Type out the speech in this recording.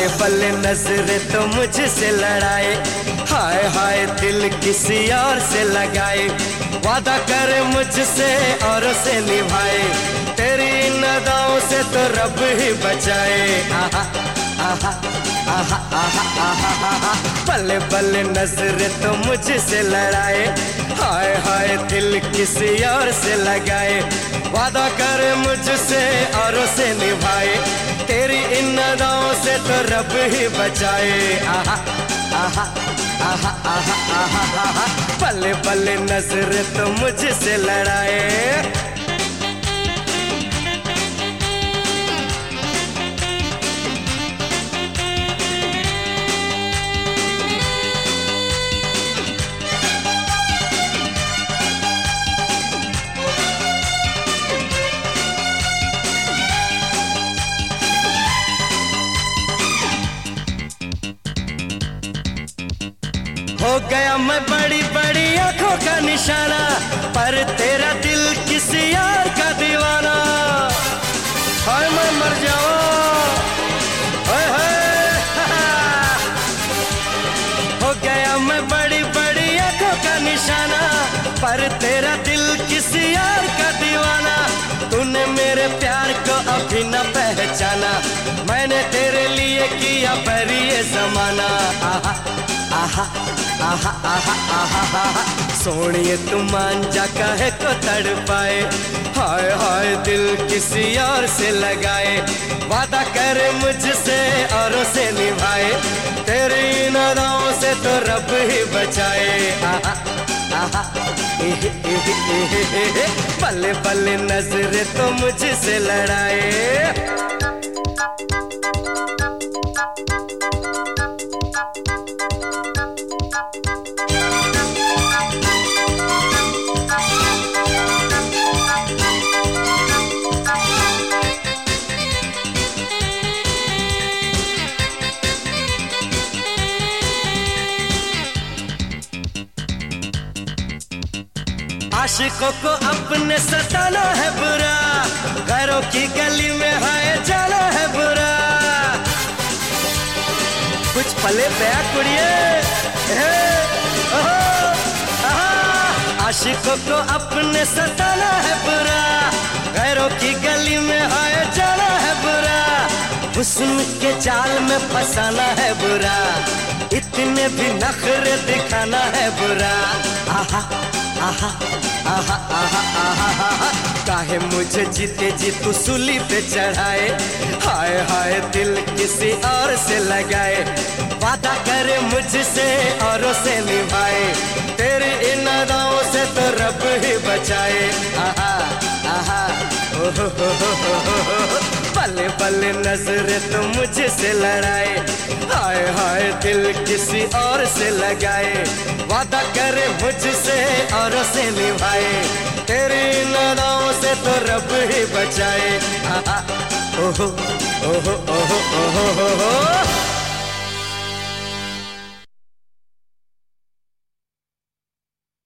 पले पले नजरे तो मुझसे लड़ाए, हाय हाय दिल किसी और से लगाए, वादा करे मुझसे और से निभाए, तेरी इन अदाओं से तो रब ही बचाए। आहा आहा आहा आहा आहा आहा, पले पले नजरे तो मुझसे लड़ाए, हाय हाय दिल किसी और से लगाए, वादा करे मुझसे और से निभाए, तेरी इन अदाओं से तो रब ही बचाए। आहा आहा आहा आहा आहा आहा, पले पले नजरे तो मुझसे लड़ाए। हो गया मैं बड़ी बड़ी आंखों का निशाना, पर तेरा दिल किसी यार का दीवाना। हाय मैं मर जाऊं, हाय हाय। हो गया मैं बड़ी बड़ी आंखों का निशाना, पर तेरा दिल किसी यार का दीवाना। तूने मेरे प्यार को अभी न पहचाना, मैंने तेरे लिए किया बरी ये जमाना। आहा आहा आहा आहा आहा आहा, सोनिए तू मान जा काहे को तड़पाए, हाय हाय दिल किसी और से लगाए, वादा करे मुझसे और से निभाए, तेरी इन अदाओं से तो रब ही बचाए। आहा आहा एहे एहे एहे एहे, पले पले नजरे तो मुझसे लड़ाए। आशिकों को अपने सताना है बुरा, घरों की गली में हाय जाना है बुरा। कुछ पले बया कुड़िए, आशिकों को अपने सताना है बुरा, घरों की गली में हाय जाना है बुरा। हुस्न के जाल में फंसाना है बुरा, इतने भी नखरे दिखाना है बुरा। आहा आहा आहा आहा आहा आहा, काहे मुझे जीते जी तू सूली पे चढ़ाए, हाय हाय दिल किसी और से लगाए, वादा करे मुझसे और से निभाए, तेरी इन अदाओं से तो रब ही बचाए। आहा आहा ओहो हो, पले पले नजरे तो मुझसे लड़ाए, हाय हाय दिल किसी और से लगाए, वादा करे मुझसे और से निभाए, तेरी इन अदाओं से तो रब ही बचाए। आहा ओहो ओहो ओहो ओहो ओहो।